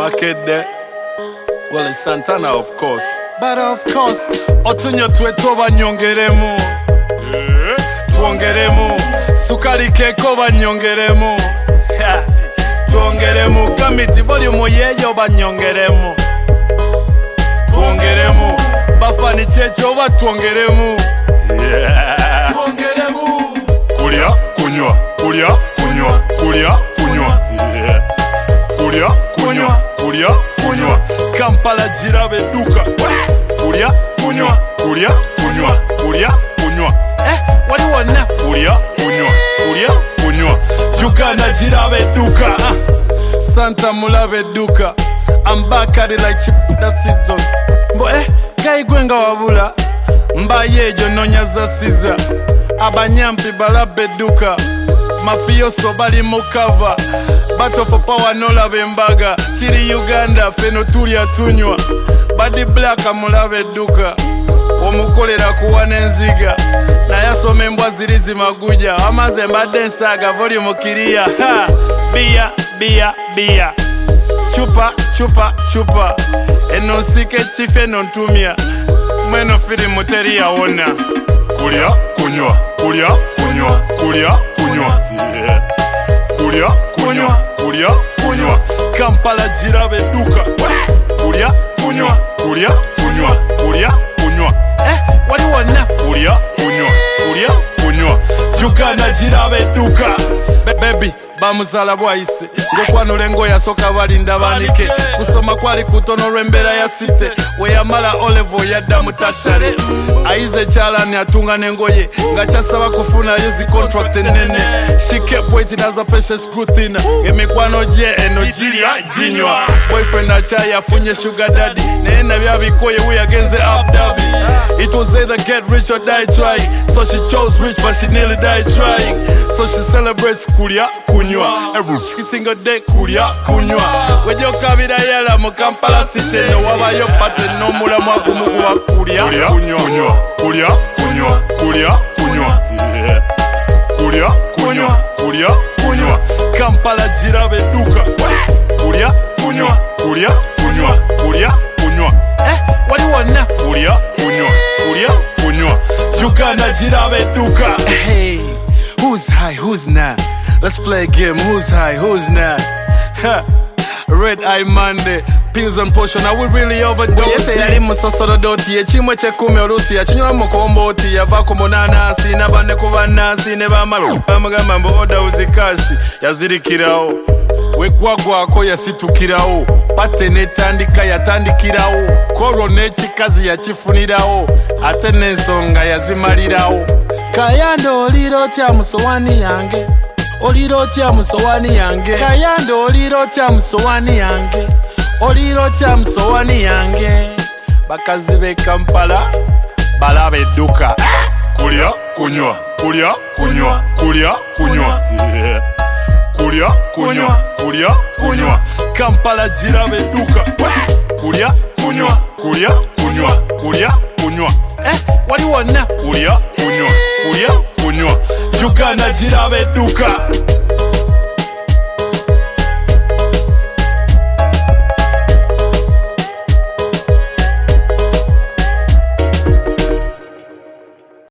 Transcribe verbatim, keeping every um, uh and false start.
Bakedde. Well, it's Santana, of course. But of course, otunyo tweto banyongeremu. Tuongeremu. Sukali keko banyongeremu. Tuongeremu. Kamiti volume yeyo banyongeremu. Tuongeremu. Bafani checho ba tuongeremu. Yeah. Tuongeremu. Kulia, kunywa, kulia, kunywa, kulia, kunywa. Yeah. Kulia, kunywa, kulia, kunywa. Kampala jirabe duka. Kulia, kunywa, kulia, kunywa, kulia, kunywa. Eh, wali wana? Kulia, kunywa, kulia, kunywa. Uganda jirabe duka. Ah. Santa mulabe duka. I'm back at it like chip that season. Mbo eh, kai gwenga wabula. Mbaye jo nonyaza siza. Abanyampi balabe duka. Mafioso bali mukava. Battle for power nola bembaga. Chiri Uganda feno tulia tunywa. Badi black amulabe duka. Omukolera kuwana enziga. Na yasome mbwa zirizi maguja. Amaze mbade nsaga volume kiria. Ha! Bia, bia, bia. Chupa, chupa, chupa. Eno sike chife nontumia. Mweno fili muteri ya wona. Kulia, kunywa, kulia, kunywa, kulia, kunywa. Yeah. Kulia, kunywa, kulia, kunywa. Kampala jirabe duka. Kulia, kunywa, kulia, kunywa, kulia, kunywa. Eh, wali wana? Kulia, kunywa, kulia, kunywa. Uganda jirabe duka. Be baby, bamuzala bwaise. Ngokwana lengo ya soka balinda banike. Kusoma kwali kutono rembera ya site. We yamala olevo yadda mutashare. Aize chalani atunga nengoye. Ngacha saba kufuna yuzi contract nene. She kept waiting as a precious good thing. Gemekwano je enojiria jinywa. Boyfriend achaya funye sugar daddy. Neena bya bikoye we against the up Dhabi. It was either get rich or die trying. So she chose rich but she nearly died trying. So she celebrates kulia kunywa. Every single day kulia kunywa. Wejo kabira yala mu Kampala city no wabayo pate no mula mwaku mukuba kulia kunywa. Kulia kunywa, kulia kunywa. Yeah. Kulia kunywa, kulia kunywa. Kampala jirabe duka. Kulia kunywa, kulia kunywa, kulia kunywa. Eh, wali wana? Kulia kunywa, kulia kunywa. Uganda jirabe duka. Hey, who's high, who's not? Let's play a game. Who's high, who's not? Ha. Red Eye Monday, pills and potion, are we really overdosing? Yese yali musosoro doti, ye chimwe chekumi olusi ya chinywa mukomboti, ya vako monanasi, na bane kuvanasi, ne bamalu bamagamba mbo oda uzikashi, yazirikirao wekwagwako yasitukirao, pate netandika yatandikirao, koro nechikazi yachifunirao, ate nensonga yazimalirao. Kayando oliro tya musowani yange, oliro tya musowani yange. Kayando oliro tya musowani yange, oliro tya musowani yange. Bakazi be Kampala balabe duka. Kulia kunywa, kulia kunywa, kulia kunywa. Yeah. Kulia kunywa, kulia kunywa. Kampala jirabe duka. Kulia kunywa, kulia kunywa, kulia kunywa. Eh, wali wana? Kulia kunywa, kulia kunywa. Uganda jirabe duka.